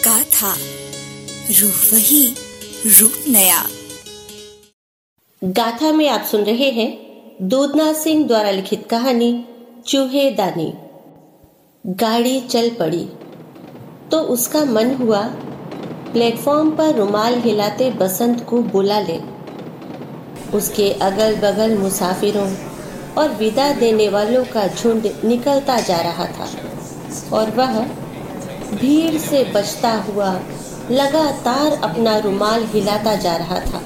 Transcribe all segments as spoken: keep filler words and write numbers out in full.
गाथा, रूह वही, रूप नया। गाथा में आप सुन रहे हैं दूधनाथ सिंह द्वारा लिखित कहानी चूहे दानी। गाड़ी चल पड़ी तो उसका मन हुआ प्लेटफॉर्म पर रुमाल हिलाते बसंत को बुला ले। उसके अगल बगल मुसाफिरों और विदा देने वालों का झुंड निकलता जा रहा था और वह भीड़ से बचता हुआ लगातार अपना रुमाल हिलाता जा रहा था।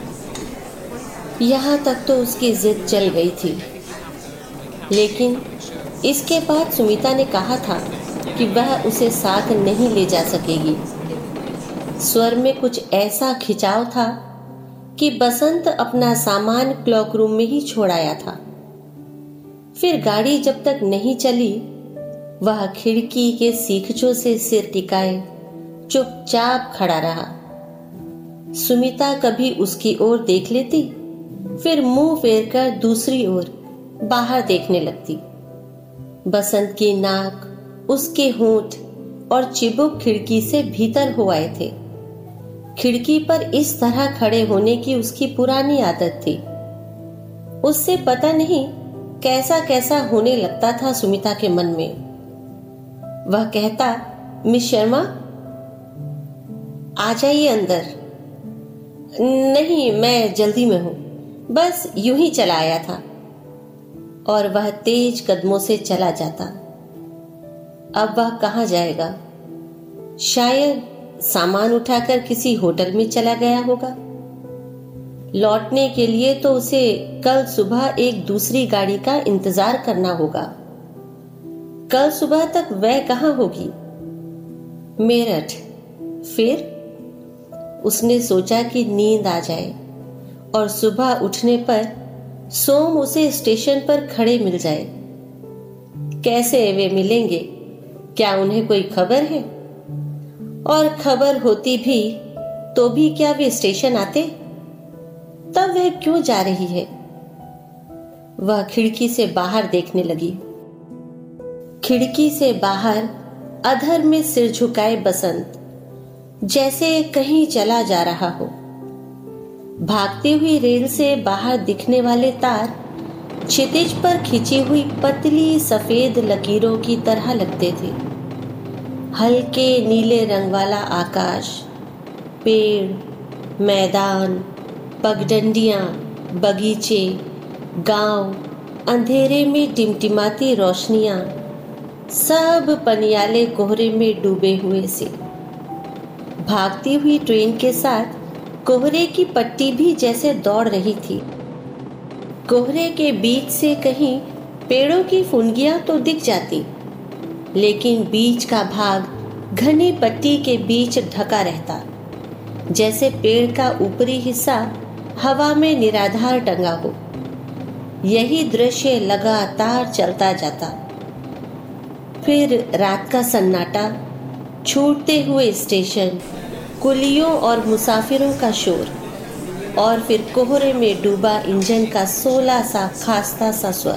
यहाँ तक तो उसकी जिद चल गई थी, लेकिन इसके बाद सुमिता ने कहा था कि वह उसे साथ नहीं ले जा सकेगी। स्वर में कुछ ऐसा खिंचाव था कि बसंत अपना सामान क्लॉक रूम में ही छोड़ आया था। फिर गाड़ी जब तक नहीं चली, वह खिड़की के सीखचों से सिर टिकाए चुपचाप खड़ा रहा। सुमिता कभी उसकी ओर देख लेती, फिर मुंह फेरकर दूसरी ओर बाहर देखने लगती। बसंत की नाक, उसके होंठ और चिबुक खिड़की से भीतर हो आए थे। खिड़की पर इस तरह खड़े होने की उसकी पुरानी आदत थी। उससे पता नहीं कैसा कैसा होने लगता था सुमिता के मन में। वह कहता, मिस शर्मा आ जाइए अंदर। नहीं, मैं जल्दी में हूं, बस यूं ही चला आया था। और वह तेज कदमों से चला जाता। अब वह कहां जाएगा? शायद सामान उठाकर किसी होटल में चला गया होगा। लौटने के लिए तो उसे कल सुबह एक दूसरी गाड़ी का इंतजार करना होगा। कल सुबह तक वह कहां होगी? मेरठ। फिर उसने सोचा कि नींद आ जाए और सुबह उठने पर सोम उसे स्टेशन पर खड़े मिल जाए। कैसे वे मिलेंगे? क्या उन्हें कोई खबर है? और खबर होती भी तो भी क्या वे स्टेशन आते? तब वह क्यों जा रही है? वह खिड़की से बाहर देखने लगी। खिड़की से बाहर अधर में सिर झुकाए बसंत जैसे कहीं चला जा रहा हो। भागती हुई रेल से बाहर दिखने वाले तार क्षितिज पर खिंची हुई पतली सफेद लकीरों की तरह लगते थे। हल्के नीले रंग वाला आकाश, पेड़, मैदान, पगडंडियां, बगीचे, गांव, अंधेरे में टिमटिमाती रोशनियां, सब पनियाले कोहरे में डूबे हुए से। भागती हुई ट्रेन के साथ कोहरे की पट्टी भी जैसे दौड़ रही थी। कोहरे के बीच से कहीं पेड़ों की फुनगियां तो दिख जाती, लेकिन बीच का भाग घनी पट्टी के बीच ढका रहता, जैसे पेड़ का ऊपरी हिस्सा हवा में निराधार टंगा हो। यही दृश्य लगातार चलता जाता। फिर रात का सन्नाटा, छूटते हुए स्टेशन, कुलियों और मुसाफिरों का शोर, और फिर कोहरे में डूबा इंजन का सोला सा खास्ता सा स्वर।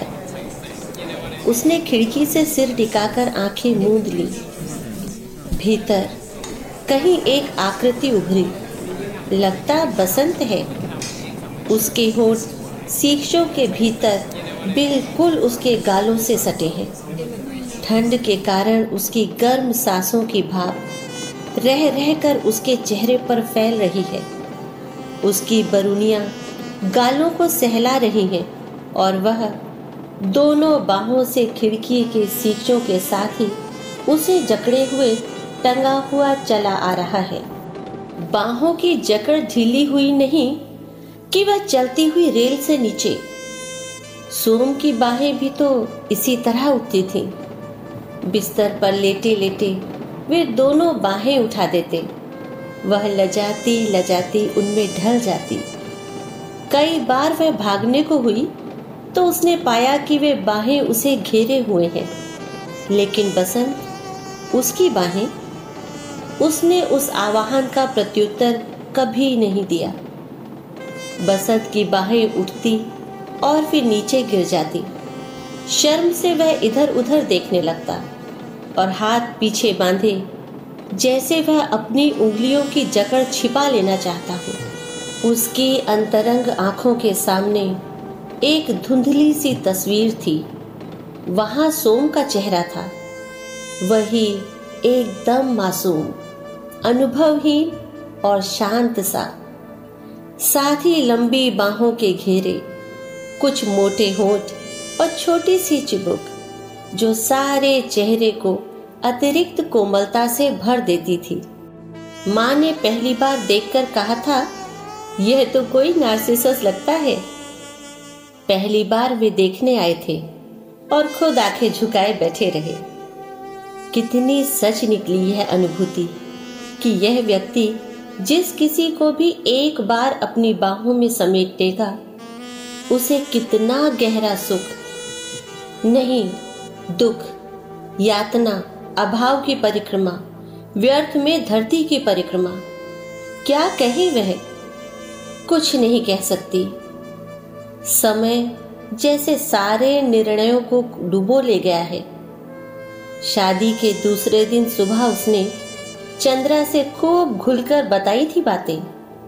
उसने खिड़की से सिर टिकाकर आंखें मूंद ली। भीतर कहीं एक आकृति उभरी। लगता बसंत है। उसके होंठ सीखचों के भीतर बिल्कुल उसके गालों से सटे हैं। ठंड के कारण उसकी गर्म सांसों की भाप रह रहकर उसके चेहरे पर फैल रही है। उसकी बरूनियां गालों को सहला रही हैं और वह दोनों बाहों से खिड़की के सीखचों के साथ ही उसे जकड़े हुए टंगा हुआ चला आ रहा है। बाहों की जकड़ ढीली हुई नहीं कि वह चलती हुई रेल से नीचे। सोम की बाहें भी तो इसी तरह उठती थीं। बिस्तर पर लेटे लेटे वे दोनों बाहें उठा देते। वह लजाती लजाती उनमें ढल जाती। कई बार वह भागने को हुई तो उसने पाया कि वे बाहें उसे घेरे हुए हैं, लेकिन बसंत, उसकी बाहें, उसने उस आवाहन का प्रत्युत्तर कभी नहीं दिया। बसंत की बाहें उठती और फिर नीचे गिर जाती। शर्म से वह इधर उधर देखने लगता और हाथ पीछे बांधे जैसे वह अपनी उंगलियों की जकड़ छिपा लेना चाहता हो। उसकी अंतरंग आंखों के सामने एक धुंधली सी तस्वीर थी। वहां सोम का चेहरा था, वही एकदम मासूम, अनुभवहीन और शांत सा। साथ ही लंबी बाहों के घेरे, कुछ मोटे होंठ और छोटी सी चिबुक जो सारे चेहरे को अतिरिक्त कोमलता से भर देती थी। माँ ने पहली बार देखकर कहा था, यह तो कोई नार्सिसस लगता है। पहली बार वे देखने आए थे और खुद आंखें झुकाए बैठे रहे। कितनी सच निकली यह अनुभूति कि यह व्यक्ति जिस किसी को भी एक बार अपनी बाहों में समेटेगा, उसे कितना गहरा सुख, नहीं दुख, यातना, अभाव की परिक्रमा, व्यर्थ में धरती की परिक्रमा। क्या कहे वह, कुछ नहीं कह सकती। समय जैसे सारे निर्णयों को डुबो ले गया है। शादी के दूसरे दिन सुबह उसने चंद्रा से खूब घुलकर बताई थी बातें।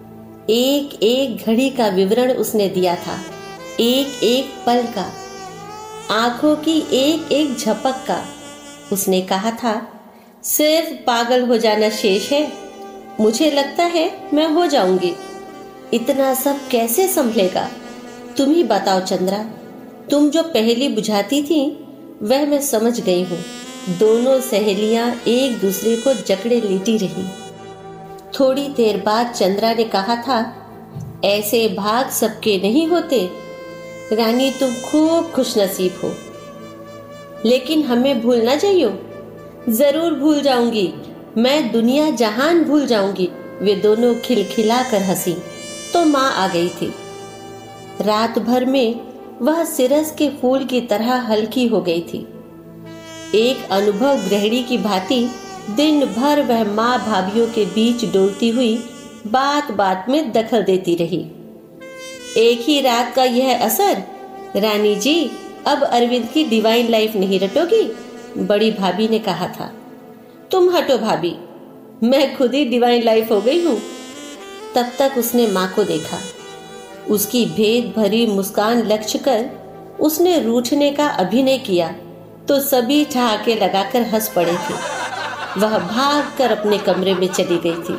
एक एक घड़ी का विवरण उसने दिया था, एक एक पल का, आंखों की एक एक झपक का। उसने कहा था, सिर्फ पागल हो जाना शेष है। मुझे लगता है मैं हो जाऊंगी। इतना सब कैसे संभलेगा, तुम ही बताओ चंद्रा। तुम जो पहेली बुझाती थी वह मैं समझ गई हूँ। दोनों सहेलियां एक दूसरे को जकड़े लेटी रही। थोड़ी देर बाद चंद्रा ने कहा था, ऐसे भाग सबके नहीं होते रानी, तुम खूब खुशनसीब हो। लेकिन हमें भूल ना जाइयो। जरूर भूल जाऊंगी, मैं दुनिया जहान भूल जाऊंगी। वे दोनों खिलखिला कर हंसी तो माँ आ गई थी। रात भर में वह सिरस के फूल की तरह हल्की हो गई थी। एक अनुभव गृहिणी की भांति दिन भर वह माँ भाभियों के बीच डोलती हुई बात बात में दखल देती रही। एक ही रात का यह असर, रानी जी अब अरविंद की डिवाइन लाइफ नहीं रटोगी, बड़ी भाभी ने कहा था। तुम हटो भाभी, मैं खुद ही डिवाइन लाइफ हो गई हूँ। तब तक उसने माँ को देखा। उसकी भेद भरी मुस्कान लक्ष्य कर उसने रूठने का अभिनय किया तो सभी ठहाके लगाकर हंस पड़े थे। वह भाग कर अपने कमरे में चली गई थी।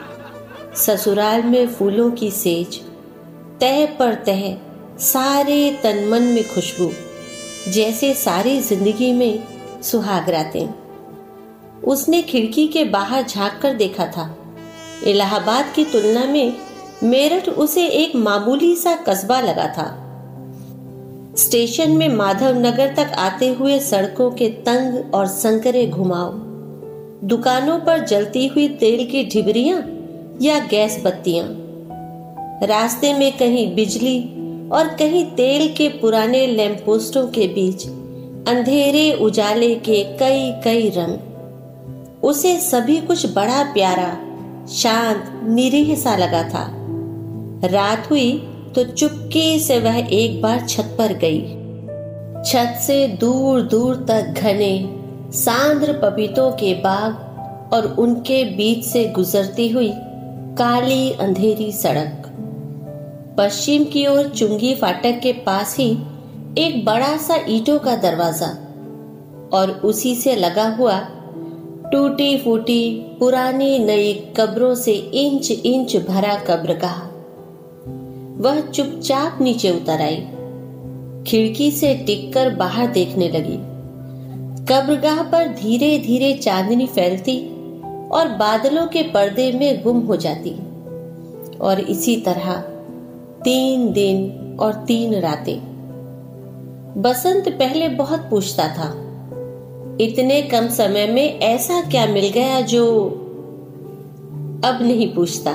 ससुराल में फूलों की सेज, तह पर तह सारे तन मन में खुशबू, जैसे सारी जिंदगी में सुहाग रातें। उसने खिड़की के बाहर झांक कर देखा था। इलाहाबाद की तुलना में मेरठ उसे एक मामूली सा कस्बा लगा था। स्टेशन में माधव नगर तक आते हुए सड़कों के तंग और संकरे घुमाव, दुकानों पर जलती हुई तेल की ढिबरियां या गैस बत्तियां, रास्ते में कहीं बिजली और कहीं तेल के पुराने लैंप पोस्टों के बीच अंधेरे उजाले के कई कई रंग। उसे सभी कुछ बड़ा प्यारा, शांत, निरीह सा लगा था। रात हुई तो चुपके से वह एक बार छत पर गई। छत से दूर दूर तक घने सांद्र पपीतों के बाग और उनके बीच से गुजरती हुई काली अंधेरी सड़क। पश्चिम की ओर चुंगी फाटक के पास ही एक बड़ा सा ईंटों का दरवाजा और उसी से लगा हुआ टूटी फूटी पुरानी नई कब्रों से इंच इंच भरा कब्रगाह। वह चुपचाप नीचे उतर आई, खिड़की से टिककर बाहर देखने लगी। कब्रगाह पर धीरे धीरे चांदनी फैलती और बादलों के पर्दे में गुम हो जाती। और इसी तरह तीन दिन और तीन रातें। बसंत पहले बहुत पूछता था, इतने कम समय में ऐसा क्या मिल गया जो अब नहीं पूछता।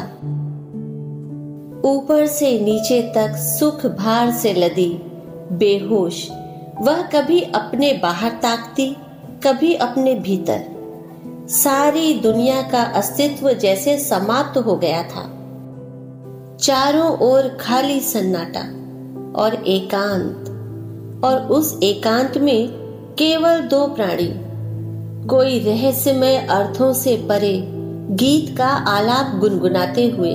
ऊपर से नीचे तक सुख भार से लदी, बेहोश, वह कभी अपने बाहर ताकती, कभी अपने भीतर। सारी दुनिया का अस्तित्व जैसे समाप्त हो गया था। चारों ओर खाली सन्नाटा और एकांत, और उस एकांत में केवल दो प्राणी, कोई रहस्यमय अर्थों से परे गीत का आलाप गुनगुनाते हुए।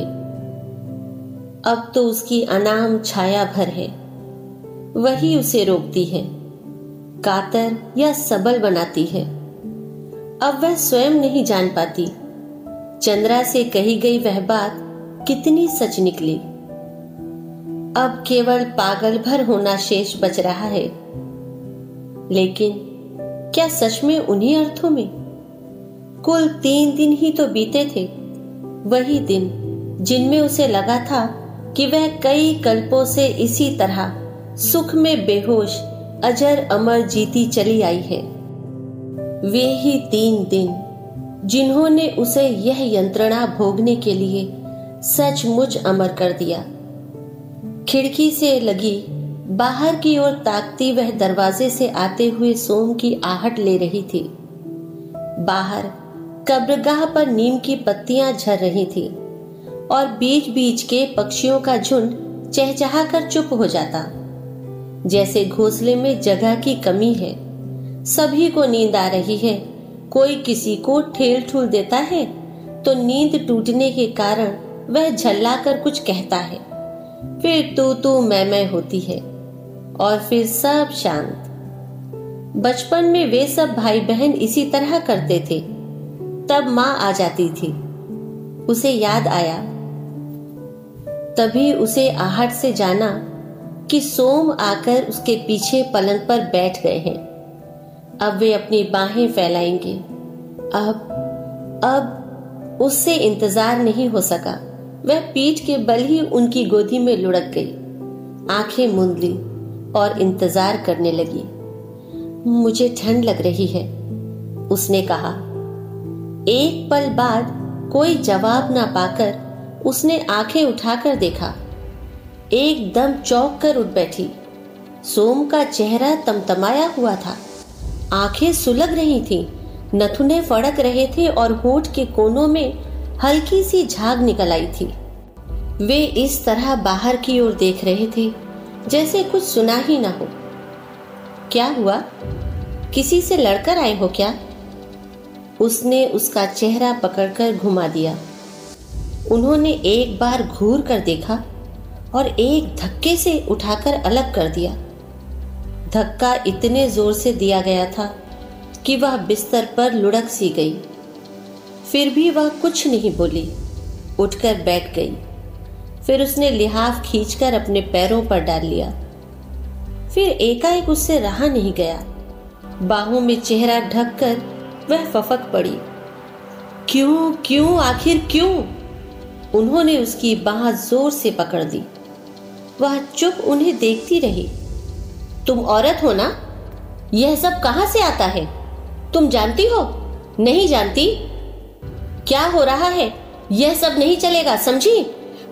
अब तो उसकी अनाम छाया भर है, वही उसे रोकती है, कातर या सबल बनाती है। अब वह स्वयं नहीं जान पाती चंद्रा से कही गई वह बात कितनी सच निकली। अब केवल पागल भर होना शेष बच रहा है, लेकिन क्या सच में उन्हीं अर्थों में? कुल तीन दिन ही तो बीते थे, वही दिन जिनमें उसे लगा था कि वह कई कल्पों से इसी तरह सुख में बेहोश अजर अमर जीती चली आई है। वे ही तीन दिन जिन्होंने उसे यह यंत्रणा भोगने के लिए सचमुच अमर कर दिया। खिड़की से लगी बाहर की ओर ताकती वह दरवाजे से आते हुए सोम की आहट ले रही थी। बाहर कब्रगाह पर नीम की पत्तियां झर रही थी और बीच बीच के पक्षियों का झुंड चहचहा कर चुप हो जाता, जैसे घोंसले में जगह की कमी है। सभी को नींद आ रही है, कोई किसी को ठेल ठूल देता है तो नींद टूटने के कारण वह झल्ला कर कुछ कहता है, फिर तू तू मैं मैं होती है और फिर सब शांत। बचपन में वे सब भाई बहन इसी तरह करते थे। तब माँ आ जाती थी, उसे याद आया। तभी उसे आहट से जाना कि सोम आकर उसके पीछे पलंग पर बैठ गए हैं। अब वे अपनी बाहें फैलाएंगे। अब अब उससे इंतजार नहीं हो सका। वह पीठ के बल ही उनकी गोदी में लुढ़क गई, आंखें मूंद ली और इंतजार करने लगी। मुझे ठंड लग रही है, उसने कहा। एक पल बाद कोई जवाब ना पाकर उसने आंखें उठाकर देखा। एकदम चौंक कर उठ बैठी। सोम का चेहरा तमतमाया हुआ था, आंखें सुलग रही थीं, नथुने फड़क रहे थे और होठ के कोनों में हल्की सी झाग निकल आई थी। वे इस तरह बाहर की ओर देख रहे थे जैसे कुछ सुना ही ना हो। क्या हुआ? किसी से लड़कर आए हो क्या? उसने उसका चेहरा पकड़कर घुमा दिया। उन्होंने एक बार घूर कर देखा और एक धक्के से उठाकर अलग कर दिया। धक्का इतने जोर से दिया गया था कि वह बिस्तर पर लुढ़क सी गई। फिर भी वह कुछ नहीं बोली, उठकर बैठ गई। फिर उसने लिहाफ खींचकर अपने पैरों पर डाल लिया। फिर एकाएक उससे रहा नहीं गया। बाहों में चेहरा ढककर वह फफक पड़ी। क्यों क्यों आखिर क्यों? उन्होंने उसकी बाह जोर से पकड़ दी। वह चुप उन्हें देखती रही। तुम औरत हो ना? यह सब कहां से आता है? तुम जानती हो? नहीं जानती? क्या हो रहा है? यह सब नहीं चलेगा, समझी?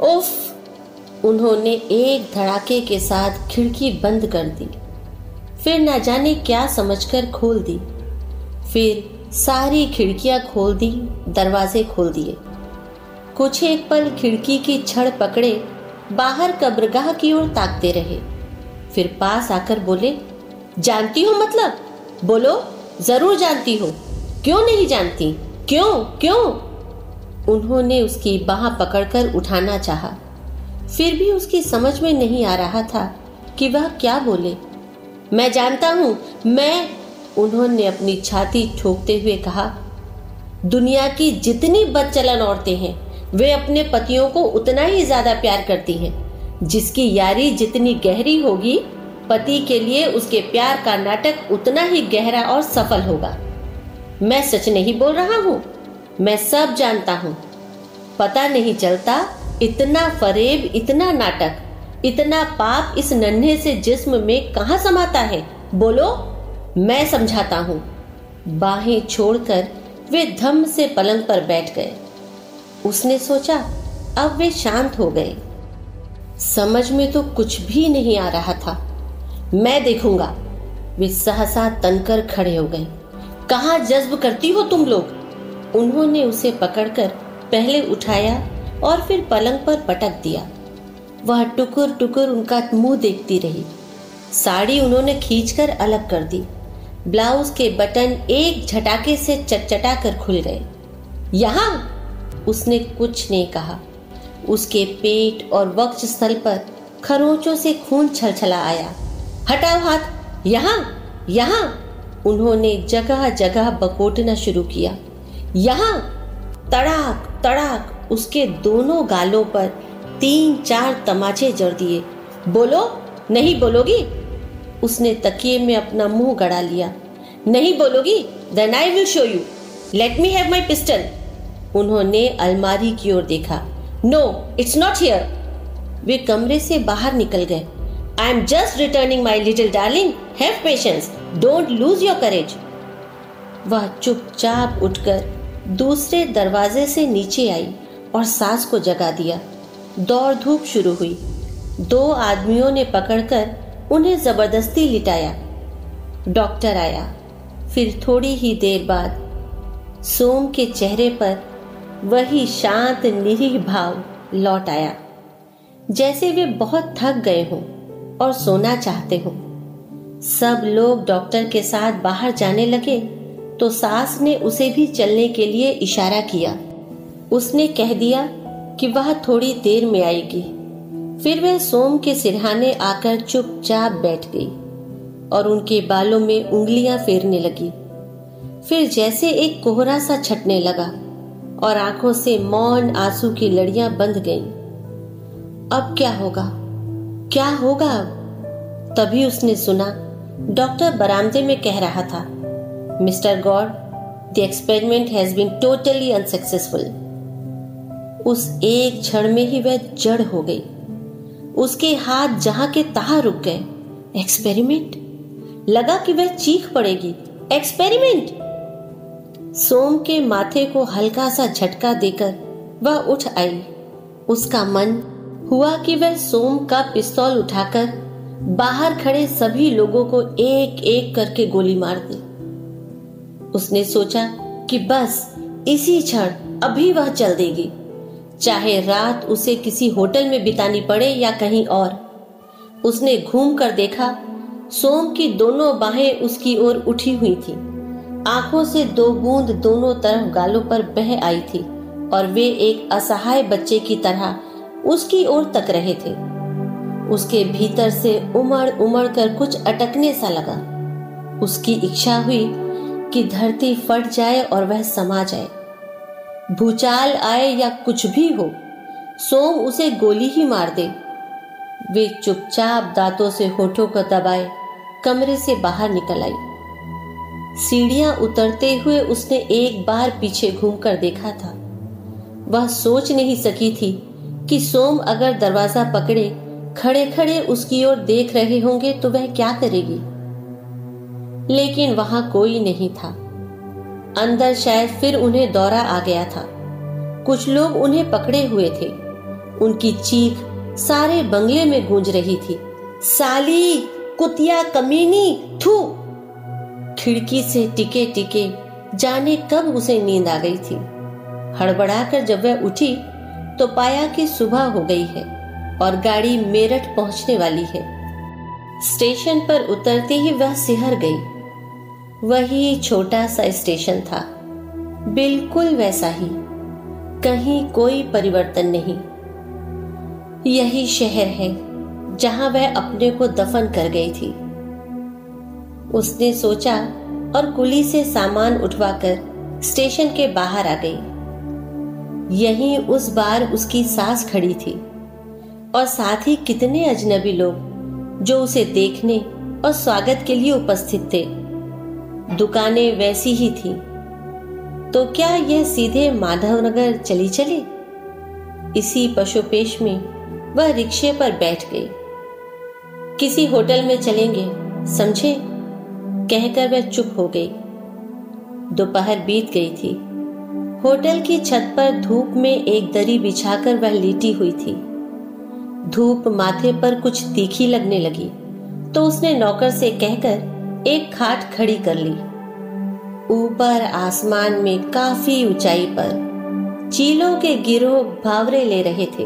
उफ! उन्होंने एक धड़ाके के साथ खिड़की बंद कर दी, फिर न जाने क्या समझकर खोल दी। फिर सारी खिड़कियां खोल दी, दरवाजे खोल दिए। कुछ एक पल खिड़की की छड़ पकड़े बाहर कब्रगाह की ओर ताकते रहे। फिर पास आकर बोले, जानती हो मतलब? बोलो, जरूर जानती हो। क्यों नहीं जानती? क्यों क्यों? उन्होंने उसकी बाह पकड़कर उठाना चाहा, फिर भी उसकी समझ में नहीं आ रहा था कि वह क्या बोले। मैं जानता हूं, मैं उन्होंने अपनी छाती ठोकते हुए कहा, दुनिया की जितनी बदचलन औरतें हैं वे अपने पतियों को उतना ही ज्यादा प्यार करती हैं। जिसकी यारी जितनी गहरी होगी, पति के लिए उसके प्यार का नाटक उतना ही गहरा और सफल होगा। मैं सच नहीं बोल रहा हूं, मैं सब जानता हूं। पता नहीं चलता इतना फरेब, इतना नाटक, इतना पाप इस नन्हे से जिस्म में कहां समाता है। बोलो, मैं समझाता हूं। बाहें छोड़कर वे धम्म से पलंग पर बैठ गए। उसने सोचा अब वे शांत हो गए। समझ में तो कुछ भी नहीं आ रहा था। मैं देखूंगा। वे सहसा तनकर खड़े हो गए। कहां जज्ब करती हो तुम लोग? उन्होंने उसे पकड़कर पहले उठाया और फिर पलंग पर पटक दिया। वह टुकुर टुकुर उनका मुंह देखती रही। साड़ी उन्होंने खींचकर अलग कर दी। ब्लाउज के बटन एक झटाके से चटचटा कर खुल गए। यहाँ उसने कुछ नहीं कहा। उसके पेट और वक्षस्थल पर खरोंचों से खून छलछला आया। हटाओ हाथ, यहाँ यहाँ। उन्होंने जगह जगह बकोटना शुरू किया। यहाँ। तड़ाक तड़ाक उसके दोनों गालों पर तीन चार तमाचे जड़ दिए। बोलो, नहीं बोलोगी? उसने तकिए में अपना मुंह गड़ा लिया। नहीं बोलोगी? Then I will show you. Let me have my pistol. उन्होंने अलमारी की ओर देखा। No, it's not here. वे कमरे से बाहर निकल गए। I am just returning my little darling, have patience, don't lose your courage. वह चुपचाप उठकर दूसरे दरवाजे से नीचे आई और सास को जगा दिया। दौड़ धूप शुरू हुई। दो आदमियों ने पकड़कर उन्हें जबरदस्ती लिटाया। डॉक्टर आया। फिर थोड़ी ही देर बाद सोम के चेहरे पर वही शांत निरीह भाव लौट आया, जैसे वे बहुत थक गए हों और सोना चाहते हों। सब लोग डॉक्टर के साथ बाहर जाने लगे तो सास ने उसे भी चलने के लिए इशारा किया। उसने कह दिया कि वह थोड़ी देर में आएगी। फिर वह सोम के सिरहाने आकर चुपचाप बैठ गई और उनके बालों में उंगलियां फेरने लगी। फिर जैसे एक कोहरा सा छटने लगा और आंखों से मौन आंसू की लड़ियां बंध गईं। अब क्या होगा, क्या होगा अब? तभी उसने सुना डॉक्टर बरामदे में कह रहा था, mister God, the experiment has been totally unsuccessful. उस एक क्षण में ही वह जड़ हो गई। उसके हाथ जहां के तहां रुक गए। एक्सपेरिमेंट? लगा कि वह चीख पड़ेगी। एक्सपेरिमेंट! सोम के माथे को हल्का सा झटका देकर वह उठ आई। उसका मन हुआ कि वह सोम का पिस्तौल उठाकर बाहर खड़े सभी लोगों को एक एक करके गोली मार दे। उसने सोचा कि बस इसी क्षण अभी वह चल देगी, चाहे रात उसे किसी होटल में बितानी पड़े या कहीं और। उसने घूम कर देखा, सोम की दोनों बाहें उसकी ओर उठी हुई थी। आंखों से दो बूंद दोनों तरफ गालों पर बह आई थी और वे एक असहाय बच्चे की तरह उसकी ओर तक रहे थे। उसके भीतर से उमड़ उमड़ कर कुछ अटकने सा लगा। उसकी इच्छा हुई कि धरती फट जाए और वह समा जाए। भूचाल आए या कुछ भी हो, सोम उसे गोली ही मार दे। वे चुपचाप दांतों से होठों को दबाए कमरे से बाहर निकल आई। सीढ़ियां उतरते हुए उसने एक बार पीछे घूमकर देखा था। वह सोच नहीं सकी थी कि सोम अगर दरवाजा पकड़े खड़े खड़े उसकी ओर देख रहे होंगे तो वह क्या करेगी। लेकिन वहां कोई नहीं था। अंदर शायद फिर उन्हें दौरा आ गया था। कुछ लोग उन्हें पकड़े हुए थे। उनकी चीख सारे बंगले में गूंज रही थी। साली, कुतिया, कमीनी, थू। खिड़की से टिके टिके जाने कब उसे नींद आ गई थी। हड़बड़ाकर जब वह उठी तो पाया कि सुबह हो गई है और गाड़ी मेरठ पहुंचने वाली है। स्टेशन पर उतरते ही वह सिहर गई। वही छोटा सा स्टेशन था, बिल्कुल वैसा ही, कहीं कोई परिवर्तन नहीं। यही शहर है जहां वह अपने को दफन कर गई थी। उसने सोचा और कुली से सामान उठवाकर स्टेशन के बाहर आ गई। यहीं उस बार उसकी सास खड़ी थी और साथ ही कितने अजनबी लोग जो उसे देखने और स्वागत के लिए उपस्थित थे। दुकानें वैसी ही थी। तो क्या यह सीधे माधवनगर चली चली? इसी पशुपेश में वह रिक्शे पर बैठ गई। किसी होटल में चलेंगे, समझे, कहकर वह चुप हो गई। दोपहर बीत गई थी। होटल की छत पर धूप में एक दरी बिछाकर वह लेटी हुई थी। धूप माथे पर कुछ तीखी लगने लगी तो उसने नौकर से कहकर एक खाट खड़ी कर ली। ऊपर आसमान में काफी ऊंचाई पर चीलों के गिरोह भावरे ले रहे थे।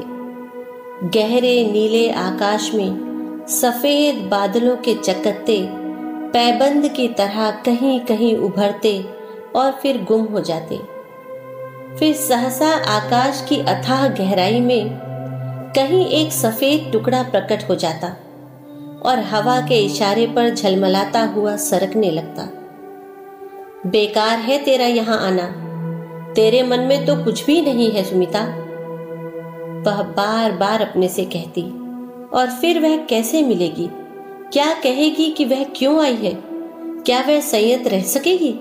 गहरे नीले आकाश में सफेद बादलों के चकत्ते पैबंद की तरह कहीं कहीं उभरते और फिर गुम हो जाते। फिर सहसा आकाश की अथाह गहराई में कहीं एक सफेद टुकड़ा प्रकट हो जाता और हवा के इशारे पर झलमलाता हुआ सरकने लगता। बेकार है तेरा यहां आना, तेरे मन में तो कुछ भी नहीं है सुमिता, वह बार बार अपने से कहती। और फिर वह कैसे मिलेगी? क्या कहेगी कि वह क्यों आई है? क्या वह संयत रह सकेगी?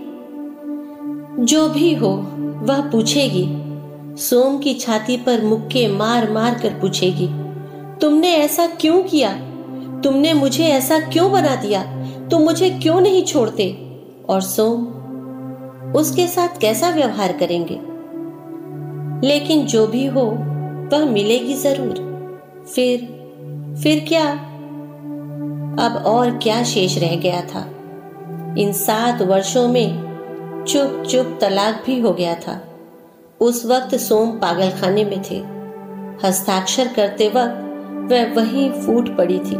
जो भी हो वह पूछेगी। सोम की छाती पर मुक्के मार मार कर पूछेगी, तुमने ऐसा क्यों किया? तुमने मुझे ऐसा क्यों बना दिया? तुम मुझे क्यों नहीं छोड़ते? और सोम उसके साथ कैसा व्यवहार करेंगे? लेकिन जो भी हो वह मिलेगी जरूर। फिर फिर क्या? अब और क्या शेष रह गया था? इन सात वर्षों में चुप चुप तलाक भी हो गया था। उस वक्त सोम पागलखाने में थे। हस्ताक्षर करते वक्त वह वहीं फूट पड़ी थी।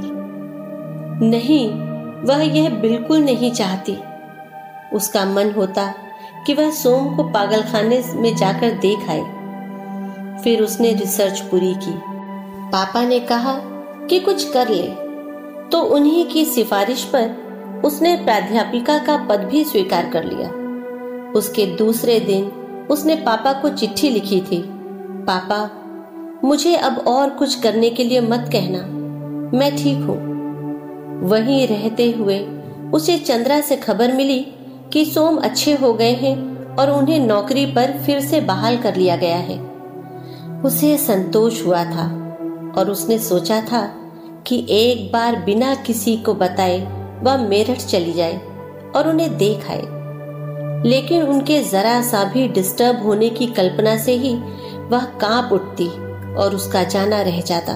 नहीं, वह यह बिल्कुल नहीं चाहती। उसका मन होता कि वह सोम को पागलखाने में जाकर देख आए। फिर उसने रिसर्च पूरी की। पापा ने कहा कि कुछ कर ले, तो उन्हीं की सिफारिश पर उसने प्राध्यापिका का पद भी स्वीकार कर लिया। उसके दूसरे दिन उसने पापा को चिट्ठी लिखी थी, पापा मुझे अब और कुछ करने के लिए मत कहना, मैं ठीक हूं। वहीं रहते हुए उसे चंद्रा से खबर मिली कि सोम अच्छे हो गए हैं और उन्हें नौकरी पर फिर से बहाल कर लिया गया है। उसे संतोष हुआ था और उसने सोचा था कि एक बार बिना किसी को बताए वह मेरठ चली जाए और उन्हें देख आए। लेकिन उनके जरा सा भी डिस्टर्ब होने की कल्पना से ही वह कांप उठती और उसका जाना रह जाता।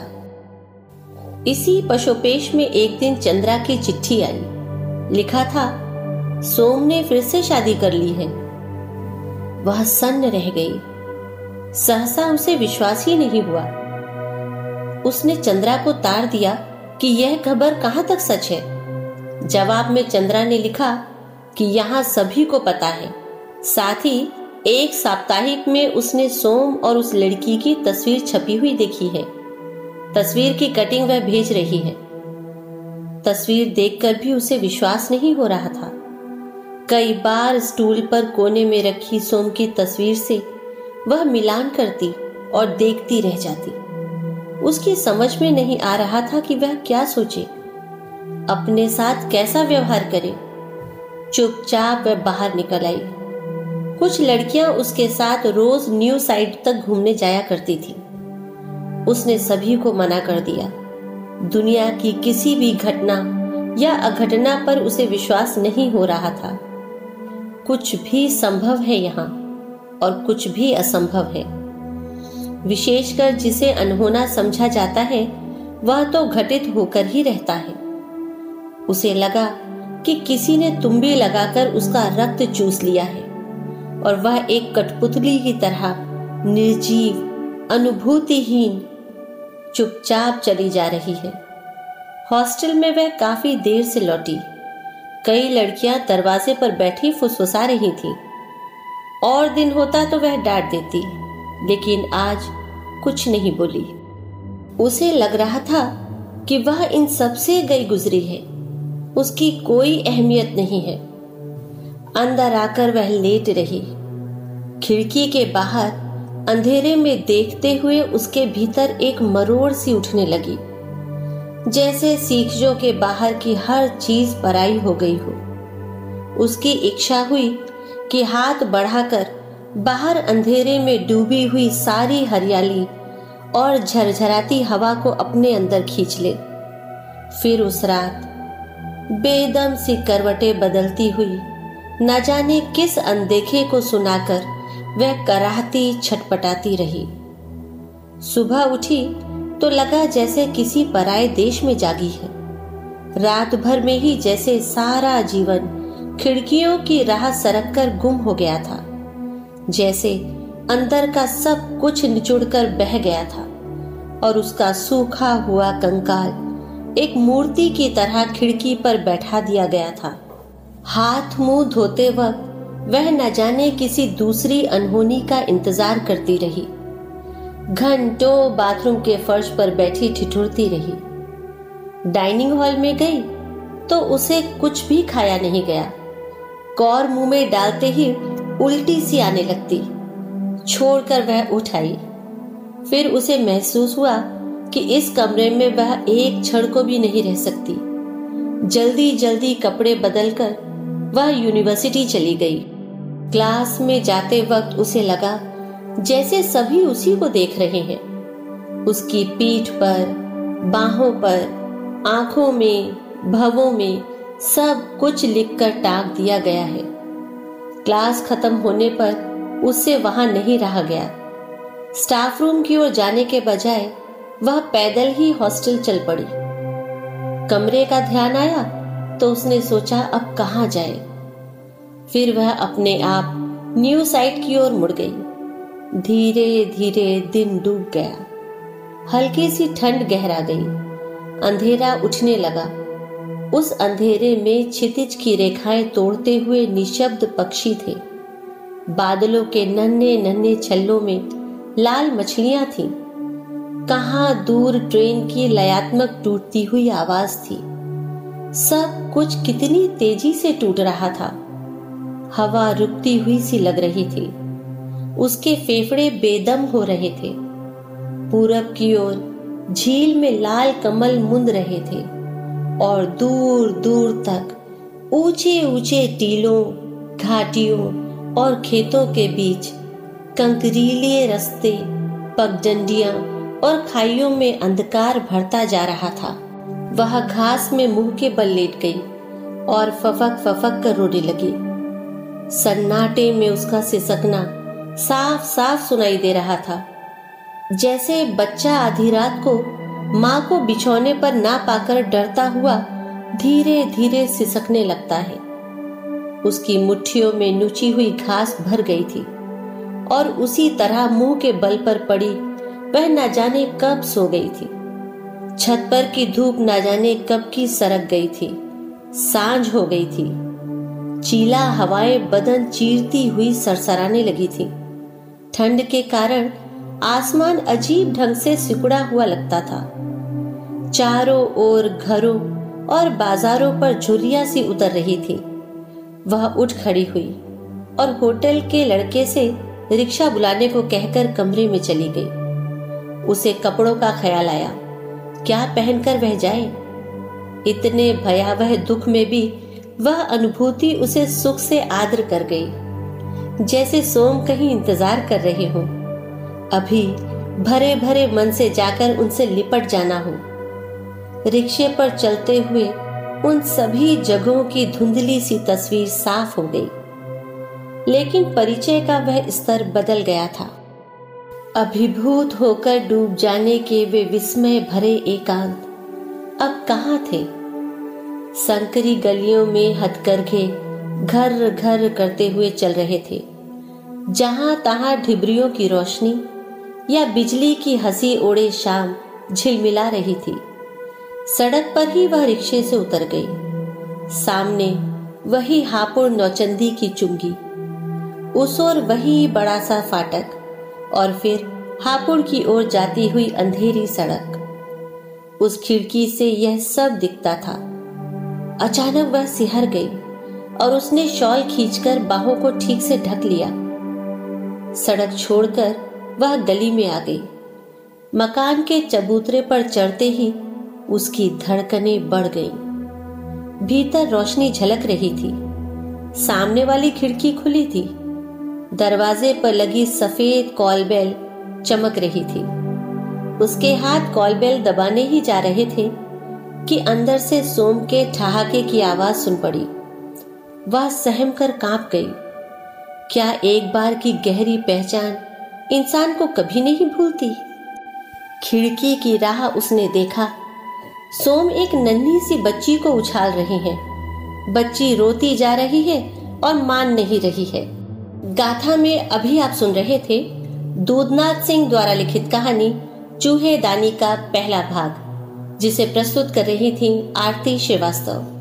इसी पशोपेश में एक दिन चंद्रा की चिट्ठी आई। लिखा था, सोम ने फिर से शादी कर ली है। वह सन्न रह गई। सहसा उसे विश्वास ही नहीं हुआ। उसने चंद्रा को तार दिया कि यह खबर कहां तक सच है। जवाब में चंद्रा ने लिखा कि यहां सभी को पता है। साथ ही एक साप्ताहिक में उसने सोम और उस लड़की की तस्वीर छपी हुई देखी है। तस्वीर की कटिंग वह भेज रही है। तस्वीर देखकर भी उसे विश्वास नहीं हो रहा था। कई बार स्टूल पर कोने में रखी सोम की तस्वीर से वह मिलान करती और देखती रह जाती। उसकी समझ में नहीं आ रहा था कि वह क्या सोचे, अपने साथ कैसा व्यवहार करे। चुपचाप वह बाहर निकल आई। कुछ लड़कियां उसके साथ रोज न्यू साइड तक घूमने जाया करती थी। उसने सभी को मना कर दिया। दुनिया की किसी भी घटना या अघटना पर उसे विश्वास नहीं हो रहा था। कुछ भी संभव है यहाँ और कुछ भी असंभव है। विशेषकर जिसे अनहोना समझा जाता है वह तो घटित होकर ही रहता है। उसे लगा कि किसी ने तुम्बी लगाकर उसका रक्त चूस लिया है और वह एक कठपुतली की तरह निर्जीव, अनुभूतिहीन चुपचाप चली जा रही है। हॉस्टल में वह काफी देर से लौटी। कई लड़कियां दरवाजे पर बैठी फुसफुसा रही थीं। और दिन होता तो वह डांट देती, लेकिन आज कुछ नहीं बोली। उसे लग रहा था कि वह इन सब से गई गुजरी है, उसकी कोई अहमियत नहीं है। अंदर आकर वह लेट रही। खिड़की के बाहर अंधेरे में देखते हुए उसके भीतर एक मरोड़ सी उठने लगी, जैसे सीखजों के बाहर की हर चीज पराई हो गई हो। उसकी इच्छा हुई कि हाथ बढ़ाकर बाहर अंधेरे में डूबी हुई सारी हरियाली और झरझराती हवा को अपने अंदर खींच ले। फिर उस रात बेदम सी करवटें बदलती हुई न जाने किस अनदेखे को सुनाकर वह कराहती छटपटाती रही। सुबह उठी तो लगा जैसे किसी पराये देश में जागी है। रात भर में ही जैसे सारा जीवन खिड़कियों की राह सरक कर गुम हो गया था, जैसे अंदर का सब कुछ निचुड़कर बह गया था और उसका सूखा हुआ कंकाल एक मूर्ति की तरह खिड़की पर बैठा दिया गया था। हाथ मुंह धोते वक्त वह न जाने किसी दूसरी अनहोनी का इंतजार करती रही। घंटों बाथरूम के फर्श पर बैठी ठिठुरती रही। डाइनिंग हॉल में गई तो उसे कुछ भी खाया नहीं गया। कौर मुंह में डालते ही उल्टी सी आने लगती। छोड़कर वह उठ आई। फिर उसे महसूस हुआ कि इस कमरे में वह एक क्षण को भी नहीं रह सकती। जल्दी जल्दी कपड़े बदलकर वह यूनिवर्सिटी चली गई। क्लास में जाते वक्त उसे लगा जैसे सभी उसी को देख रहे हैं। उसकी पीठ पर, बाहों पर, आंखों में, भवों में सब कुछ लिखकर टांग दिया गया है। क्लास खत्म होने पर उससे वहां नहीं रहा गया। स्टाफ रूम की ओर जाने के बजाय वह पैदल ही हॉस्टल चल पड़ी। कमरे का ध्यान आया तो उसने सोचा अब कहां जाए। फिर वह अपने आप न्यू साइट की ओर मुड़ गई। धीरे धीरे दिन डूब गया। हल्की सी ठंड गहरा गई। अंधेरा उठने लगा। उस अंधेरे में क्षितिज की रेखाएं तोड़ते हुए निशब्द पक्षी थे। बादलों के नन्हे नन्हे छल्लों में लाल मछलियां थीं। कहां दूर ट्रेन की लयात्मक टूटती हुई आवाज थी। सब कुछ कितनी तेजी से टूट रहा था। हवा रुकती हुई सी लग रही थी। उसके फेफड़े बेदम हो रहे थे। पूरब की ओर झील में लाल कमल मुंद रहे थे और दूर दूर तक ऊंचे ऊंचे टीलों, घाटियों और खेतों के बीच कंकरीले रास्ते, पगडंडियां और खाइयों में अंधकार भरता जा रहा था। वह घास में मुंह के बल लेट गई और फफक फफक कर रोने लगी। सन्नाटे में उसका सिसकना साफ साफ सुनाई दे रहा था, जैसे बच्चा आधी रात को मां को बिछौने पर ना पाकर डरता हुआ धीरे धीरे सिसकने लगता है। उसकी मुट्ठियों में नुची हुई घास भर गई थी और उसी तरह मुंह के बल पर पड़ी वह न जाने कब सो गई थी। छत पर की धूप न जाने कब की सरक गई थी। सांझ हो गई थी। चीला हवाएं बदन चीरती हुई सरसराने लगी थी। ठंड के कारण आसमान अजीब ढंग से सिकुड़ा हुआ लगता था। चारों ओर घरों और बाजारों पर झुर्रियां सी उतर रही थी। वह उठ खड़ी हुई और होटल के लड़के से रिक्शा बुलाने को कहकर कमरे में चली गई। उसे कपड़ों का ख्याल आया। क्या पहनकर वह जाए? इतने भयावह दुख में भी वह अनुभूति उसे सुख से आद्र कर गई, जैसे सोम कहीं इंतजार कर रहे हो। अभी भरे भरे मन से जाकर उनसे लिपट जाना हो। रिक्शे पर चलते हुए उन सभी जगहों की धुंधली सी तस्वीर साफ हो गई, लेकिन परिचय का वह स्तर बदल गया था। अभिभूत होकर डूब जाने के वे विस्मय भरे एकांत अब कहाँ थे? संकरी गलियों में हथकरघे घर घर करते हुए चल रहे थे। जहां तहां ढिबरियों की रोशनी या बिजली की हंसी ओढ़े शाम झिलमिला रही थी। सड़क पर ही वह रिक्शे से उतर गई। सामने वही हापुड़ नौचंदी की चुंगी, उस ओर वही बड़ा सा फाटक और फिर हापुड़ की ओर जाती हुई अंधेरी सड़क। उस खिड़की से यह सब दिखता था। अचानक वह सिहर गई और उसने शॉल खींचकर बाहों को ठीक से ढक लिया। सड़क छोड़कर वह गली में आ गई। मकान के चबूतरे पर चढ़ते ही उसकी धड़कनें बढ़ गईं। भीतर रोशनी झलक रही थी। सामने वाली खिड़की खुली थी। दरवाजे पर लगी सफेद कॉल बेल चमक रही थी। उसके हाथ कॉल बेल दबाने ही जा रहे थे कि अंदर से सोम के ठहाके की आवाज सुन पड़ी। वह सहम कर कांप गई। क्या एक बार की गहरी पहचान इंसान को कभी नहीं भूलती? खिड़की की राह उसने देखा। सोम एक नन्ही सी बच्ची को उछाल रहे हैं। बच्ची रोती जा रही है और मान नहीं रही है। गाथा में अभी आप सुन रहे थे दूधनाथ सिंह द्वारा लिखित कहानी चूहेदानी का पहला भाग, जिसे प्रस्तुत कर रही थी आरती श्रीवास्तव।